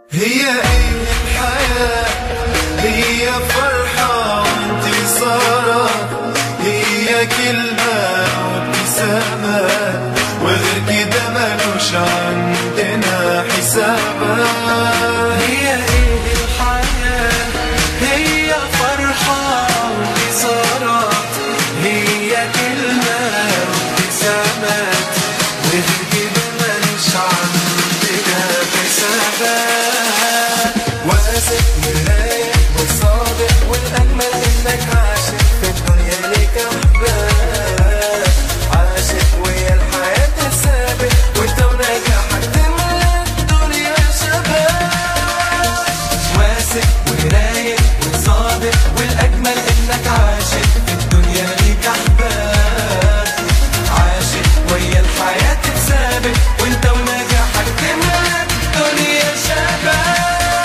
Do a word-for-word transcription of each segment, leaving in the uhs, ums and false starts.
هي ايه الحياة؟ هي فرحة وانتصارات، هي كلمة وابتسامات، وغير كده ملوش عندنا حسابات. هي ايه الحياة؟ هي فرحة وانتصارات، هي كلمة وابتسامات، وغير كده ملوش عندنا حسابات. واثق ورايق وصادق، والأجمل إنك عاشق في الدنيا ليك أحباب، عاشق ويا الحياة تسابق، وأنت ونجاحك تملى الدنيا شباب. واثق ورايق وصادق، والأجمل إنك عاشق في الدنيا ليك أحباب، عاشق ويا الحياة تسابق، وأنت ونجاحك تملى الدنيا شباب.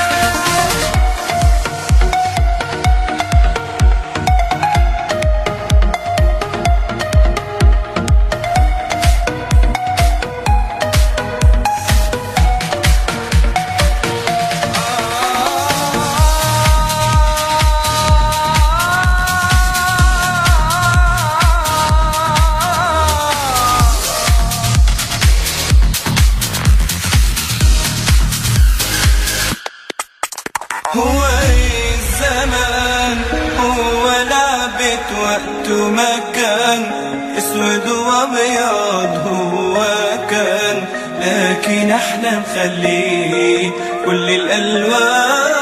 هو ايه الزمان؟ هو لعبة وقت ومكان، اسود وابيض هو كان، لكن احنا نخليه كل الالوان.